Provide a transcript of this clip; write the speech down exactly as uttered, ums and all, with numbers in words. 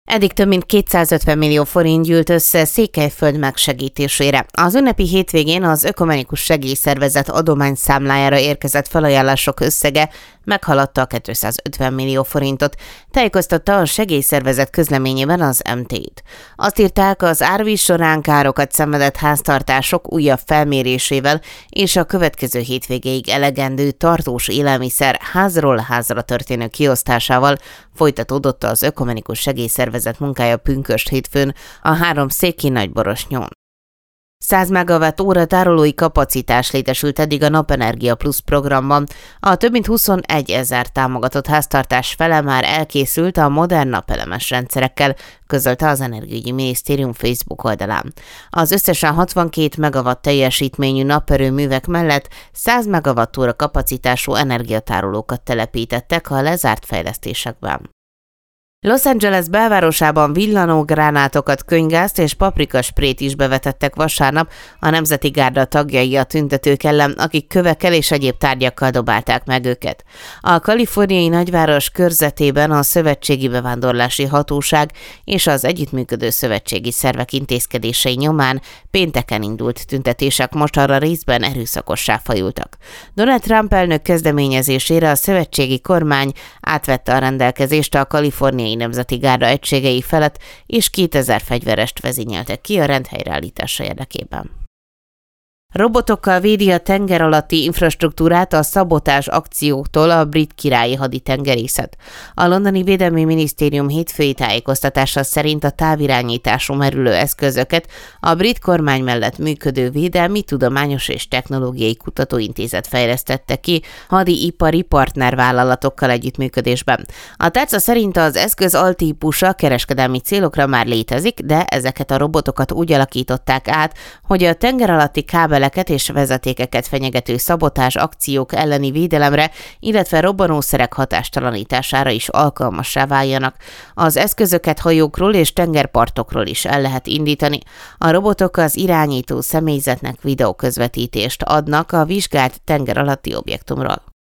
Eddig több mint kétszázötven millió forint gyűlt össze Székelyföld megsegítésére. Az ünnepi hétvégén az Ökumenikus Segélyszervezet adományszámlájára érkezett felajánlások összege meghaladta a kétszázötven millió forintot, tájékoztatta a segélyszervezet közleményében az em té i-t. Azt írták, az árvíz során károkat szenvedett háztartások újabb felmérésével és a következő hétvégéig elegendő tartós élelmiszer házról házra történő kiosztásával folytatódott az Ökumenikus Segélyszervezet munkája pünkösd hétfőn a három széki Nagyborosnyón. száz megawatt óra tárolói kapacitás létesült eddig a Napenergia Plusz programban. A több mint huszonegy ezer támogatott háztartás fele már elkészült a modern napelemes rendszerekkel, közölte az Energiaügyi Minisztérium Facebook oldalán. Az összesen hatvankét megawatt teljesítményű naperőművek mellett száz megawatt óra kapacitású energiatárolókat telepítettek a lezárt fejlesztésekben. Los Angeles belvárosában villanó gránátokat, könyvgázt és paprikasprét is bevetettek vasárnap a Nemzeti Gárda tagjai a tüntetők ellen, akik kövekkel és egyéb tárgyakkal dobálták meg őket. A kaliforniai nagyváros körzetében a Szövetségi Bevándorlási Hatóság és az együttműködő szövetségi szervek intézkedései nyomán pénteken indult tüntetések mostanra részben erőszakossá fajultak. Donald Trump elnök kezdeményezésére a szövetségi kormány átvette a rendelkezést a kaliforniai Nemzeti Gárda egységei felett, és kétezer fegyverest vezényeltek ki a rend helyreállítása érdekében. Robotokkal védi a tenger alatti infrastruktúrát a szabotázs akcióktól a brit királyi haditengerészet. A londoni Védelmi Minisztérium hétfői tájékoztatása szerint a távirányítású merülő eszközöket a brit kormány mellett működő Védelmi, Tudományos és Technológiai Kutatóintézet fejlesztette ki hadi-ipari partnervállalatokkal együttműködésben. A tárca szerint az eszköz altípusa kereskedelmi célokra már létezik, de ezeket a robotokat úgy alakították át, hogy a tenger alatti kábel és vezetékeket fenyegető szabotázs akciók elleni védelemre, illetve robbanószerek hatástalanítására is alkalmassá váljanak. Az eszközöket hajókról és tengerpartokról is el lehet indítani. A robotok az irányító személyzetnek videóközvetítést adnak a vizsgált tenger alatti objektumról.